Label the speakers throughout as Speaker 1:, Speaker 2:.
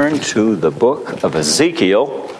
Speaker 1: turn to the book of Ezekiel.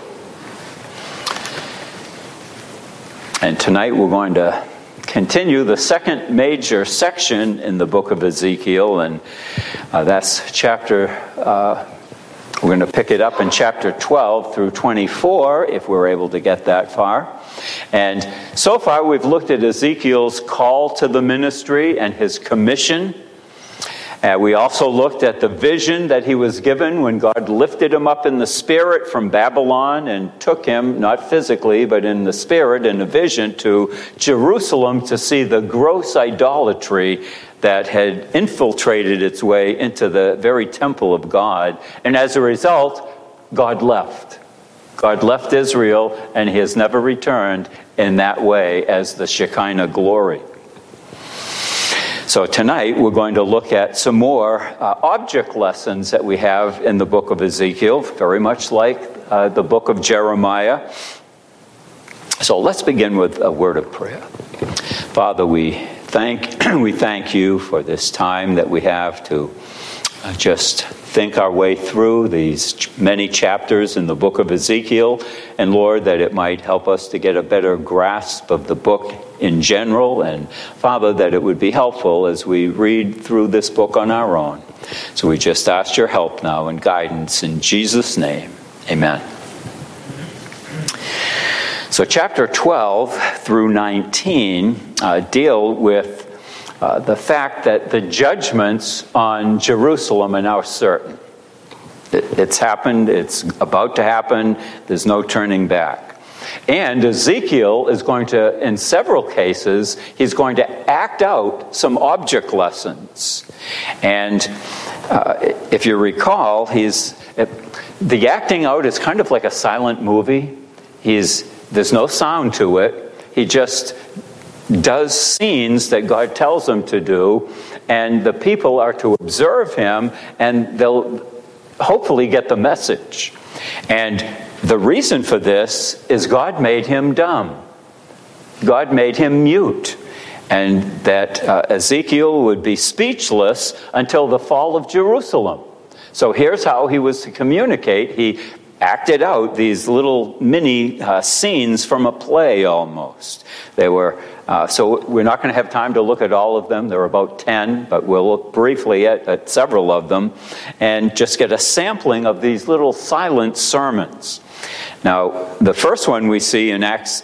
Speaker 1: And tonight we're going to continue the second major section in the book of Ezekiel, and that's we're going to pick it up in chapter 12 through 24, if we're able to get that far. And so far we've looked at Ezekiel's call to the ministry and his commission. We also looked at the vision that he was given when God lifted him up in the spirit from Babylon and took him, not physically, but in the spirit, in a vision, to Jerusalem to see the gross idolatry that had infiltrated its way into the very temple of God. And as a result, God left. God left Israel, and he has never returned in that way as the Shekinah glory. So tonight we're going to look at some more object lessons that we have in the book of Ezekiel, very much like the book of Jeremiah. So let's begin with a word of prayer. Father, we thank you for this time that we have to just think our way through these many chapters in the book of Ezekiel, and Lord, that it might help us to get a better grasp of the book in general, and Father, that it would be helpful as we read through this book on our own. So we just ask your help now and guidance in Jesus' name. Amen. So chapter 12 through 19 deal with the fact that the judgments on Jerusalem are now certain. It's happened, it's about to happen, there's no turning back. And Ezekiel is going to, in several cases, he's going to act out some object lessons. And if you recall, the acting out is kind of like a silent movie. There's no sound to it. He just does scenes that God tells him to do, and the people are to observe him, and they'll hopefully get the message. And the reason for this is God made him dumb. God made him mute. And that Ezekiel would be speechless until the fall of Jerusalem. So here's how he was to communicate. He acted out these little mini scenes from a play almost. They were, so we're not going to have time to look at all of them. There are about 10, but we'll look briefly at several of them and just get a sampling of these little silent sermons. Now, the first one we see in Acts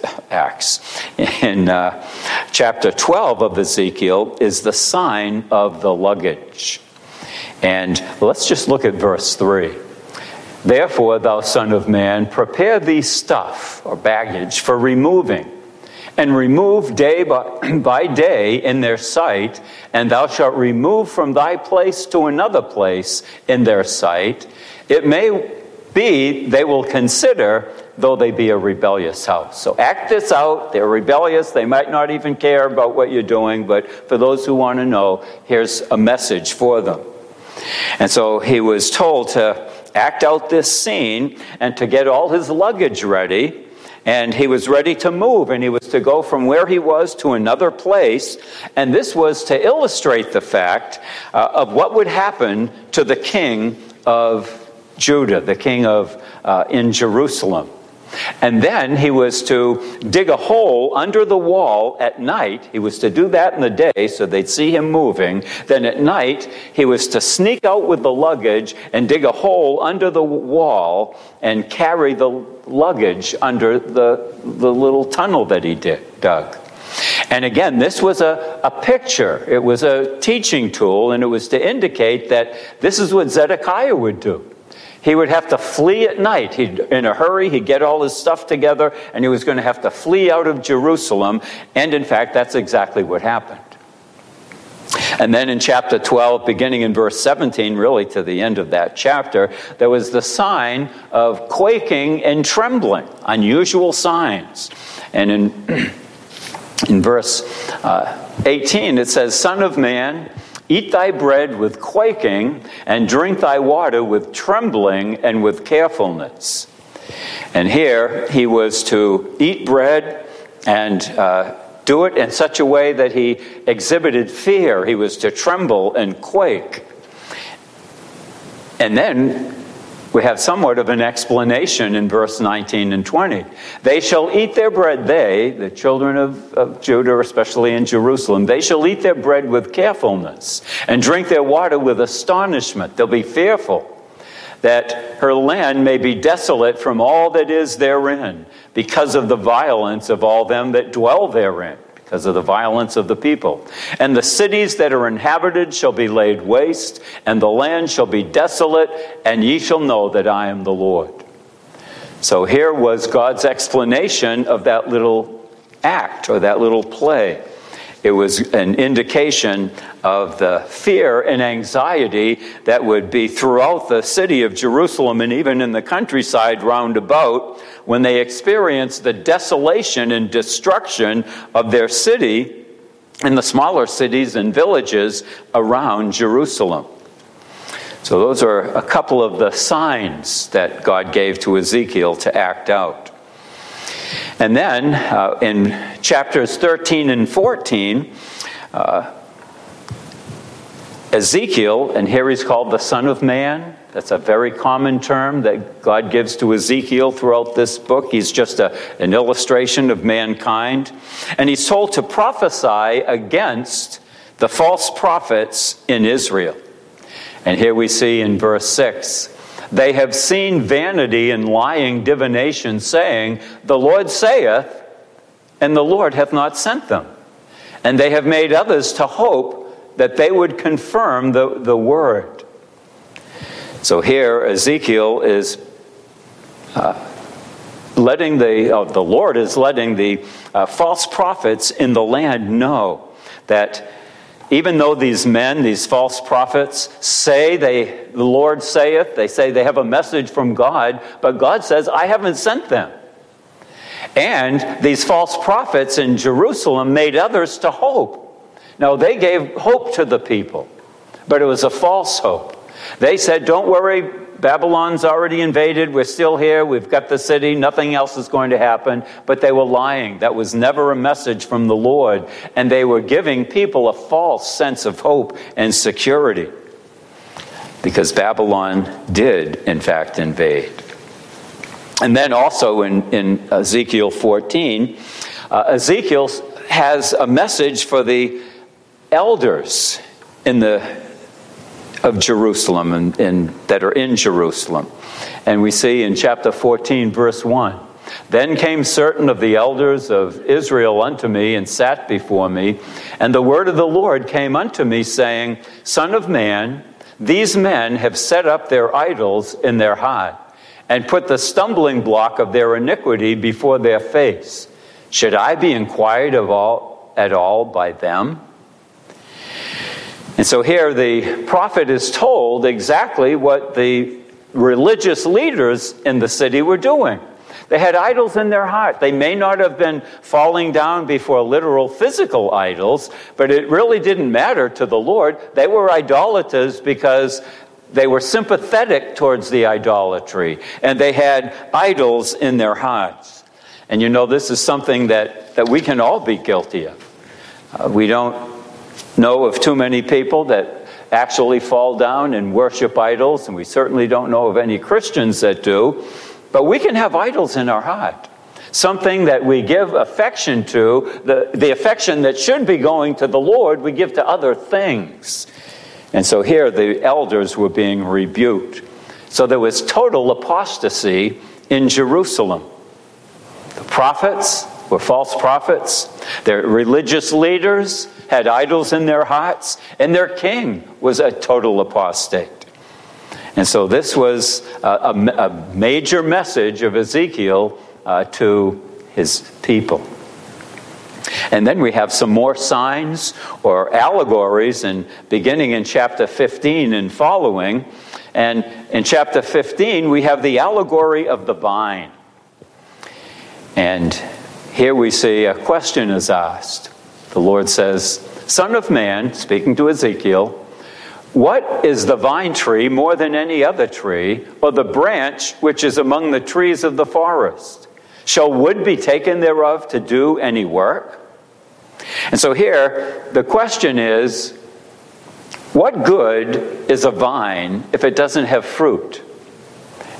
Speaker 1: in chapter 12 of Ezekiel is the sign of the luggage. And let's just look at verse 3. Therefore, thou son of man, prepare thee stuff or baggage for removing, and remove day by day in their sight, and thou shalt remove from thy place to another place in their sight. It may be they will consider, though they be a rebellious house. So act this out. They're rebellious. They might not even care about what you're doing, but for those who want to know, here's a message for them. And so he was told to act out this scene and to get all his luggage ready. And he was ready to move, and he was to go from where he was to another place. And this was to illustrate the fact of what would happen to the king of Judah, the king of in Jerusalem. And then he was to dig a hole under the wall at night. He was to do that in the day so they'd see him moving. Then at night, he was to sneak out with the luggage and dig a hole under the wall and carry the luggage under the little tunnel that he dug. And again, this was a picture. It was a teaching tool, and it was to indicate that this is what Zedekiah would do. He would have to flee at night. In a hurry, he'd get all his stuff together, and he was going to have to flee out of Jerusalem. And in fact, that's exactly what happened. And then in chapter 12, beginning in verse 17, really to the end of that chapter, there was the sign of quaking and trembling, unusual signs. And in verse 18, it says, Son of man, eat thy bread with quaking, and drink thy water with trembling and with carefulness. And here he was to eat bread and do it in such a way that he exhibited fear. He was to tremble and quake. And then we have somewhat of an explanation in verse 19 and 20. They shall eat their bread, they, the children of Judah, especially in Jerusalem, they shall eat their bread with carefulness and drink their water with astonishment. They'll be fearful that her land may be desolate from all that is therein, because of the violence of all them that dwell therein, because of the violence of the people. And the cities that are inhabited shall be laid waste, and the land shall be desolate, and ye shall know that I am the Lord. So here was God's explanation of that little act, or that little play. It was an indication of the fear and anxiety that would be throughout the city of Jerusalem and even in the countryside round about when they experienced the desolation and destruction of their city and the smaller cities and villages around Jerusalem. So those are a couple of the signs that God gave to Ezekiel to act out. And then in chapters 13 and 14, Ezekiel, and here he's called the Son of Man. That's a very common term that God gives to Ezekiel throughout this book. He's just an illustration of mankind. And he's told to prophesy against the false prophets in Israel. And here we see in verse 6, they have seen vanity and lying divination, saying, the Lord saith, and the Lord hath not sent them. And they have made others to hope that they would confirm the word. So here Ezekiel is letting the Lord is letting the false prophets in the land know that even though these men, these false prophets, say the Lord saith, they say they have a message from God, but God says, I haven't sent them. And these false prophets in Jerusalem made others to hope. Now, they gave hope to the people, but it was a false hope. They said, don't worry, Babylon's already invaded, we're still here, we've got the city, nothing else is going to happen. But they were lying. That was never a message from the Lord. And they were giving people a false sense of hope and security. Because Babylon did, in fact, invade. And then also in Ezekiel 14, Ezekiel has a message for the elders of Jerusalem and that are in Jerusalem. And we see in chapter 14, verse 1, then came certain of the elders of Israel unto me, and sat before me. And the word of the Lord came unto me, saying, Son of man, these men have set up their idols in their heart, and put the stumbling block of their iniquity before their face. Should I be inquired at all by them? And so here the prophet is told exactly what the religious leaders in the city were doing. They had idols in their heart. They may not have been falling down before literal physical idols, but it really didn't matter to the Lord. They were idolaters because they were sympathetic towards the idolatry, and they had idols in their hearts. And you know, this is something that we can all be guilty of. We don't know of too many people that actually fall down and worship idols, and we certainly don't know of any Christians that do. But we can have idols in our heart. Something that we give affection to, the affection that should be going to the Lord, we give to other things. And so here the elders were being rebuked. So there was total apostasy in Jerusalem. The prophets were false prophets. Their religious leaders had idols in their hearts. And their king was a total apostate. And so this was a major message of Ezekiel to his people. And then we have some more signs or allegories, and beginning in chapter 15 and following. And in chapter 15, we have the allegory of the vine. And here we see a question is asked. The Lord says, Son of man, speaking to Ezekiel, what is the vine tree more than any other tree, or the branch which is among the trees of the forest? Shall wood be taken thereof to do any work? And so here, the question is, what good is a vine if it doesn't have fruit?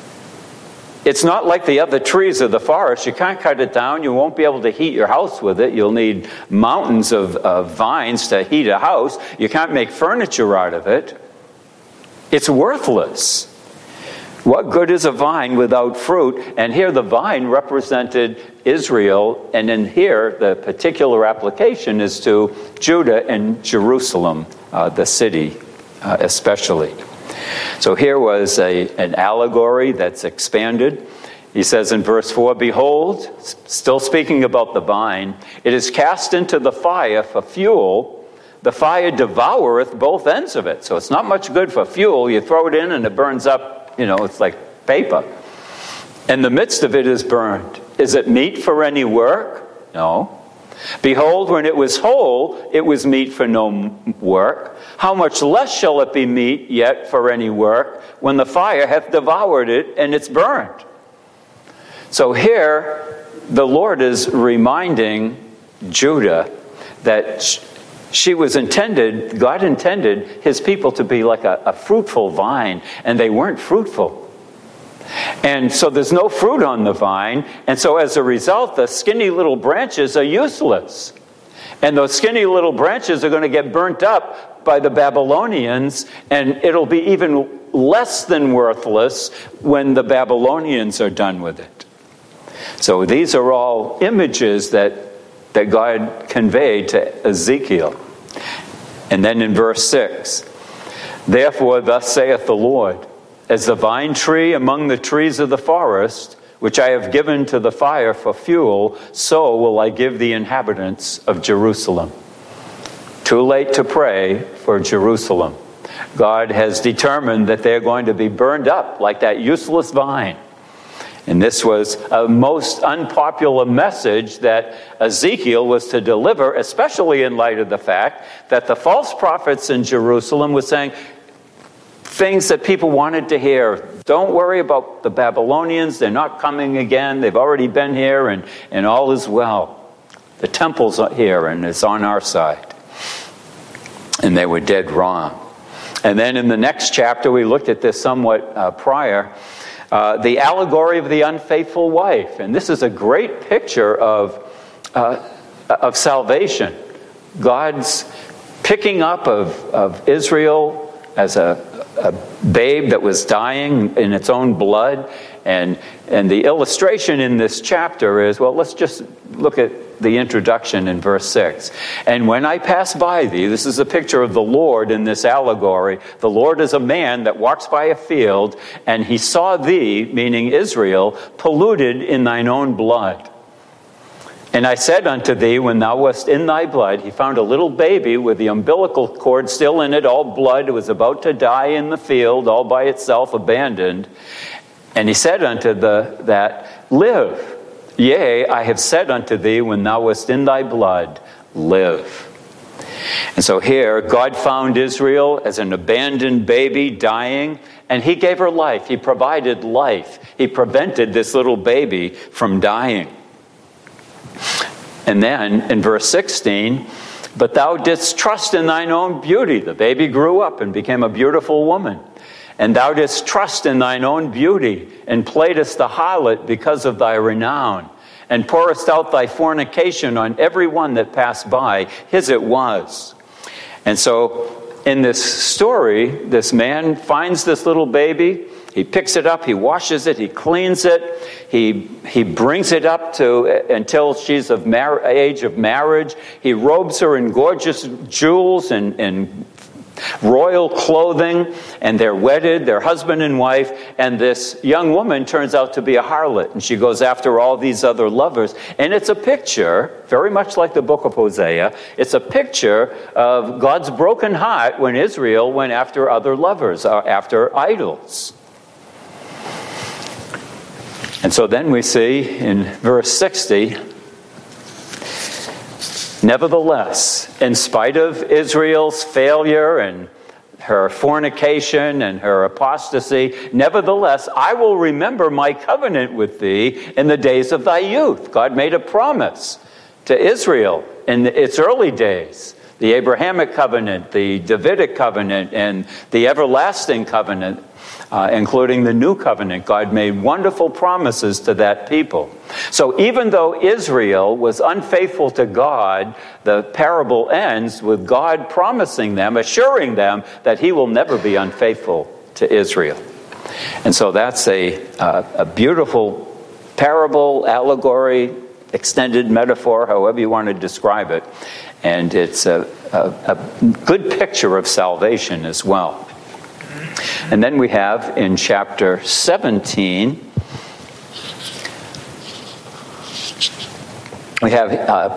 Speaker 1: It's not like the other trees of the forest. You can't cut it down. You won't be able to heat your house with it. You'll need mountains of vines to heat a house. You can't make furniture out of it. It's worthless. What good is a vine without fruit? And here the vine represented Israel, and in here the particular application is to Judah and Jerusalem, the city especially. So here was an allegory that's expanded. He says in verse 4, "Behold," still speaking about the vine, "it is cast into the fire for fuel. The fire devoureth both ends of it." So it's not much good for fuel. You throw it in and it burns up, it's like paper. "And the midst of it is burned. Is it meet for any work? No. Behold, when it was whole, it was meet for no work. How much less shall it be meet yet for any work, when the fire hath devoured it, and it's burned?" So here, the Lord is reminding Judah that God intended his people to be like a fruitful vine, and they weren't fruitful. And so there's no fruit on the vine, and so as a result, the skinny little branches are useless. And those skinny little branches are going to get burnt up by the Babylonians, and it'll be even less than worthless when the Babylonians are done with it. So these are all images that God conveyed to Ezekiel. And then in verse 6, "Therefore thus saith the Lord, as the vine tree among the trees of the forest, which I have given to the fire for fuel, so will I give the inhabitants of Jerusalem." Too late to pray for Jerusalem. God has determined that they're going to be burned up like that useless vine. And this was a most unpopular message that Ezekiel was to deliver, especially in light of the fact that the false prophets in Jerusalem were saying things that people wanted to hear. Don't worry about the Babylonians. They're not coming again. They've already been here, and all is well. The temple's here, and it's on our side. And they were dead wrong. And then in the next chapter, we looked at this somewhat prior, the allegory of the unfaithful wife. And this is a great picture of salvation. God's picking up of Israel as a babe that was dying in its own blood. And the illustration in this chapter is, well, let's just look at the introduction in verse 6. "And when I pass by thee," this is a picture of the Lord in this allegory. The Lord is a man that walks by a field, and he saw thee, meaning Israel, polluted in thine own blood. "And I said unto thee, when thou wast in thy blood," he found a little baby with the umbilical cord still in it, all blood. It was about to die in the field, all by itself, abandoned. "And he said unto that, Live. Yea, I have said unto thee, when thou wast in thy blood, live." And so here, God found Israel as an abandoned baby dying, and he gave her life. He provided life. He prevented this little baby from dying. And then in verse 16, "But thou didst trust in thine own beauty." The baby grew up and became a beautiful woman. "And thou didst trust in thine own beauty, and playedest the harlot because of thy renown, and pourest out thy fornication on every one that passed by. His it was." And so in this story, this man finds this little baby. He picks it up, he washes it, he cleans it, he brings it up until she's of age of marriage. He robes her in gorgeous jewels and royal clothing, and they're wedded, they're husband and wife, and this young woman turns out to be a harlot, and she goes after all these other lovers. And it's a picture, very much like the book of Hosea, it's a picture of God's broken heart when Israel went after other lovers, after idols. And so then we see in verse 60, "Nevertheless, in spite of Israel's failure and her fornication and her apostasy, nevertheless, I will remember my covenant with thee in the days of thy youth." God made a promise to Israel in its early days the Abrahamic covenant, the Davidic covenant, and the everlasting covenant, including the new covenant. God made wonderful promises to that people. So even though Israel was unfaithful to God, the parable ends with God promising them, assuring them that he will never be unfaithful to Israel. And so that's a beautiful parable, allegory, extended metaphor, however you want to describe it. And it's a good picture of salvation as well. And then we have in chapter 17, we have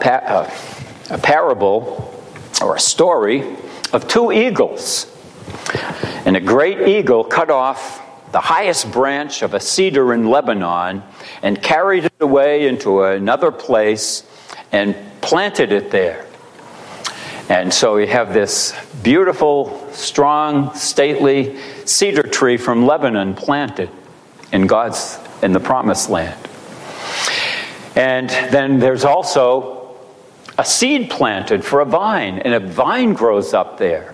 Speaker 1: a parable or a story of two eagles. And a great eagle cut off the highest branch of a cedar in Lebanon and carried it away into another place and planted it there. And so we have this beautiful, strong, stately cedar tree from Lebanon planted in the promised land. And then there's also a seed planted for a vine, and a vine grows up there.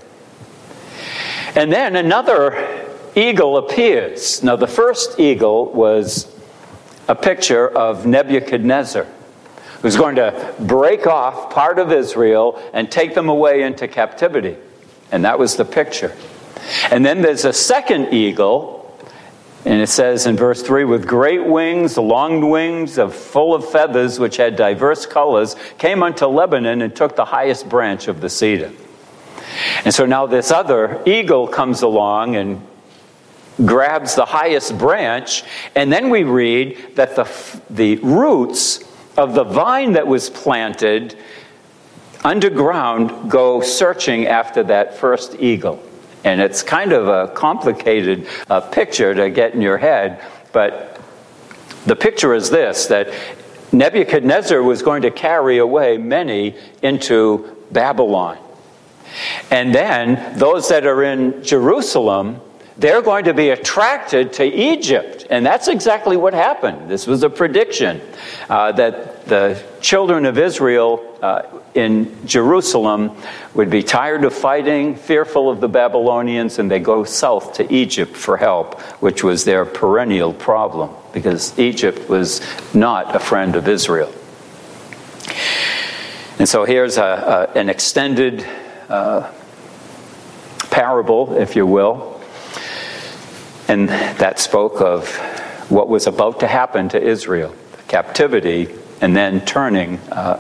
Speaker 1: And then another eagle appears. Now, the first eagle was a picture of Nebuchadnezzar, who's going to break off part of Israel and take them away into captivity. And that was the picture. And then there's a second eagle, and it says in verse 3, with great wings, long wings, full of feathers, which had diverse colors, came unto Lebanon and took the highest branch of the cedar. And so now this other eagle comes along and grabs the highest branch, and then we read that the roots of the vine that was planted underground go searching after that first eagle. And it's kind of a complicated picture to get in your head, but the picture is this, that Nebuchadnezzar was going to carry away many into Babylon. And then those that are in Jerusalem, they're going to be attracted to Egypt. And that's exactly what happened. This was a prediction that the children of Israel in Jerusalem would be tired of fighting, fearful of the Babylonians, and they go south to Egypt for help, which was their perennial problem, because Egypt was not a friend of Israel. And so here's an extended parable, if you will. And that spoke of what was about to happen to Israel, captivity, and then turning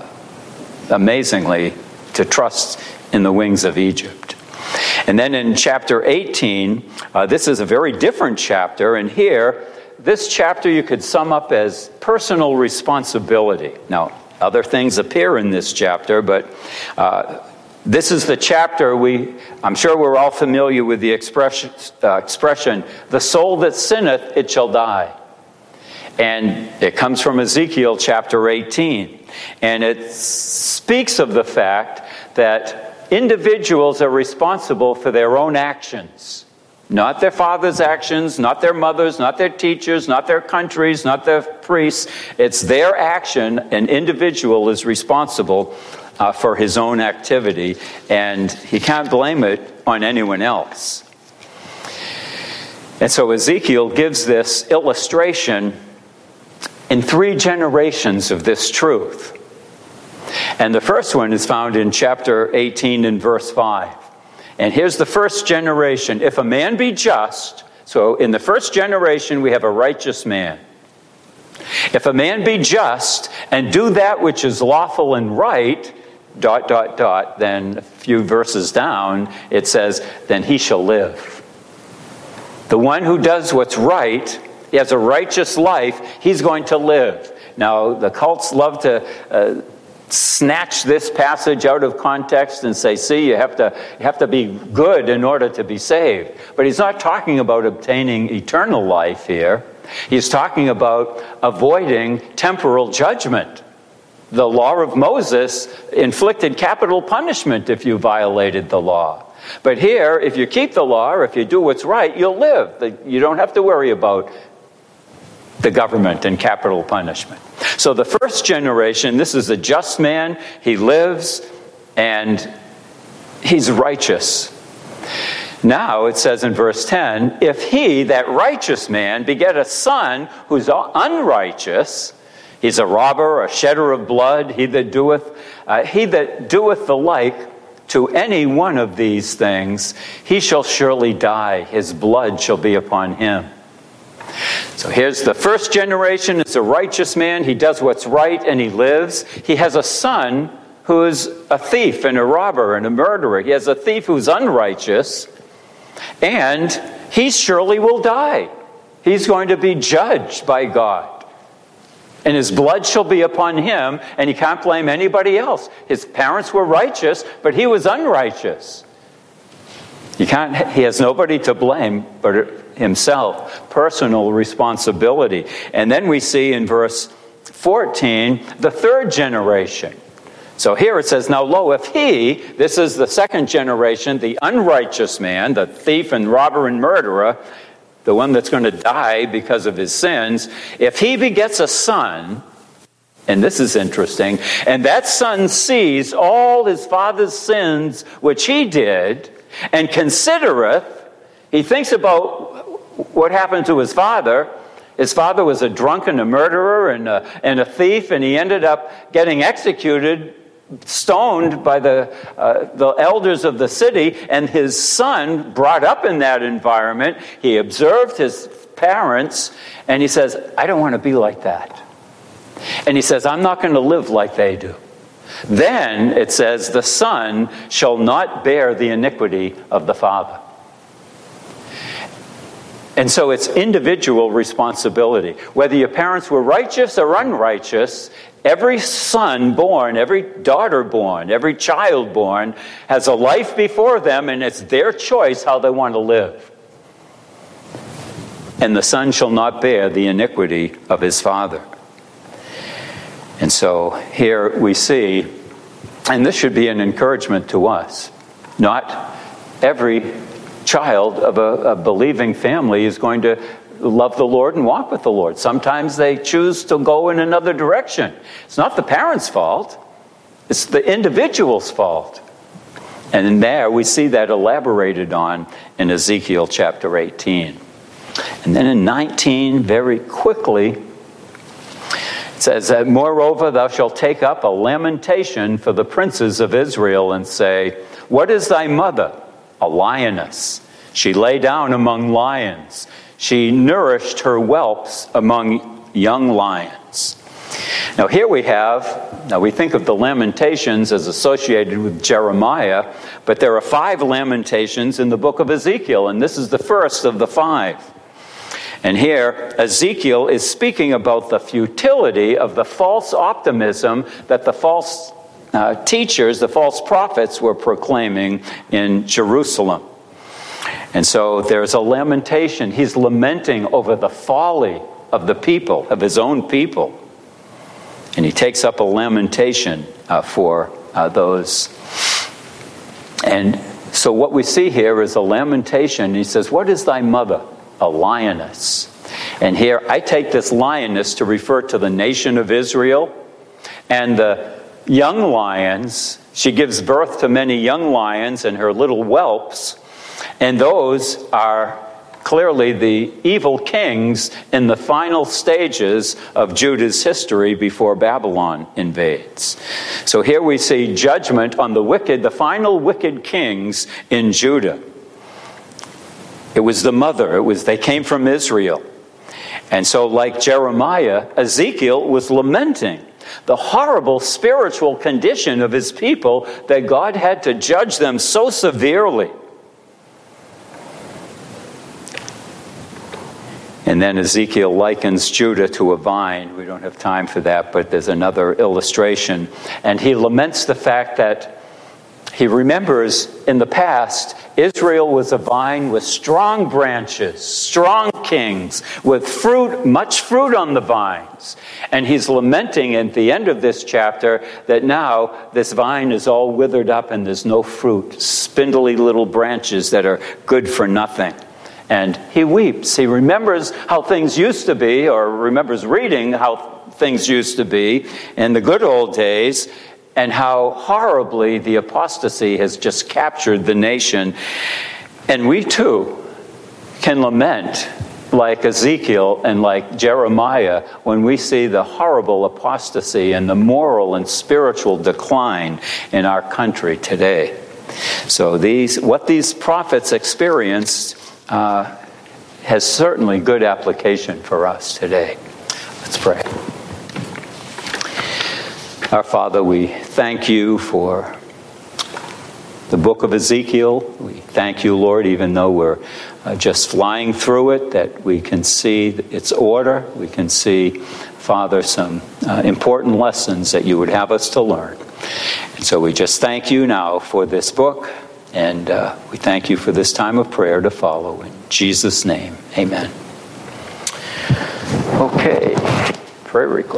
Speaker 1: amazingly to trust in the wings of Egypt. And then in chapter 18, this is a very different chapter, and here, this chapter you could sum up as personal responsibility. Now, other things appear in this chapter, but this is the chapter I'm sure we're all familiar with the expression, the soul that sinneth, it shall die. And it comes from Ezekiel chapter 18. And it speaks of the fact that individuals are responsible for their own actions. Not their father's actions, not their mother's, not their teachers, not their countries, not their priests. It's their action. An individual is responsible for his own activity, and he can't blame it on anyone else. And so Ezekiel gives this illustration in 3 generations of this truth. And the first one is found in chapter 18 and verse 5. And here's the first generation. If a man be just, so in the first generation we have a righteous man. If a man be just and do that which is lawful and right, ... then a few verses down, it says, then he shall live. The one who does what's right, he has a righteous life, he's going to live. Now, the cults love to snatch this passage out of context and say, see, you have to be good in order to be saved. But he's not talking about obtaining eternal life here. He's talking about avoiding temporal judgment. The law of Moses inflicted capital punishment if you violated the law. But here, if you keep the law, or if you do what's right, you'll live. You don't have to worry about the government and capital punishment. So the first generation, this is a just man. He lives, and he's righteous. Now it says in verse 10, if he, that righteous man, beget a son who's unrighteous, he's a robber, a shedder of blood, he that doeth the like to any one of these things, he shall surely die. His blood shall be upon him. So here's the first generation. It's a righteous man. He does what's right and he lives. He has a son who is a thief and a robber and a murderer. He has a thief who's unrighteous, and he surely will die. He's going to be judged by God. And his blood shall be upon him, and he can't blame anybody else. His parents were righteous, but he was unrighteous. He has nobody to blame but himself. Personal responsibility. And then we see in verse 14, the third generation. So here it says, now lo, if he, this is the second generation, the unrighteous man, the thief and robber and murderer, the one that's going to die because of his sins, if he begets a son, and this is interesting, and that son sees all his father's sins which he did, and considereth, he thinks about what happened to his father. His father was a drunk and a murderer and a thief, and he ended up getting executed, stoned by the elders of the city, and his son, brought up in that environment, he observed his parents, and he says, I don't want to be like that. And he says, I'm not going to live like they do. Then, it says, the son shall not bear the iniquity of the father. And so it's individual responsibility. Whether your parents were righteous or unrighteous, every son born, every daughter born, every child born has a life before them, and it's their choice how they want to live. And the son shall not bear the iniquity of his father. And so here we see, and this should be an encouragement to us, not every child of a believing family is going to love the Lord and walk with the Lord. Sometimes they choose to go in another direction. It's not the parents' fault. It's the individual's fault. And in there we see that elaborated on in Ezekiel chapter 18. And then in 19, very quickly, it says, moreover, thou shalt take up a lamentation for the princes of Israel and say, what is thy mother? A lioness. She lay down among lions. She nourished her whelps among young lions. Now here we think of the Lamentations as associated with Jeremiah, but there are 5 Lamentations in the book of Ezekiel, and this is the first of the 5. And here, Ezekiel is speaking about the futility of the false optimism that the false teachers, the false prophets, were proclaiming in Jerusalem. And so there's a lamentation. He's lamenting over the folly of the people, of his own people. And he takes up a lamentation for those. And so what we see here is a lamentation. He says, what is thy mother? A lioness. And here I take this lioness to refer to the nation of Israel and the young lions. She gives birth to many young lions and her little whelps, and those are clearly the evil kings in the final stages of Judah's history before Babylon invades. So here we see judgment on the wicked, the final wicked kings in Judah. It was the mother. They came from Israel. And so like Jeremiah, Ezekiel was lamenting the horrible spiritual condition of his people, that God had to judge them so severely. And then Ezekiel likens Judah to a vine. We don't have time for that, but there's another illustration. And he laments the fact that he remembers in the past, Israel was a vine with strong branches, strong kings, with fruit, much fruit on the vines. And he's lamenting at the end of this chapter that now this vine is all withered up and there's no fruit, spindly little branches that are good for nothing. And he weeps. He remembers how things used to be, or remembers reading how things used to be in the good old days. and how horribly the apostasy has just captured the nation. And we too can lament like Ezekiel and like Jeremiah when we see the horrible apostasy and the moral and spiritual decline in our country today. So what these prophets experienced has certainly good application for us today. Let's pray. Our Father, we thank you for the book of Ezekiel. We thank you, Lord, even though we're just flying through it, that we can see its order. We can see, Father, some important lessons that you would have us to learn. And so we just thank you now for this book, and we thank you for this time of prayer to follow. In Jesus' name, amen. Okay, prayer request.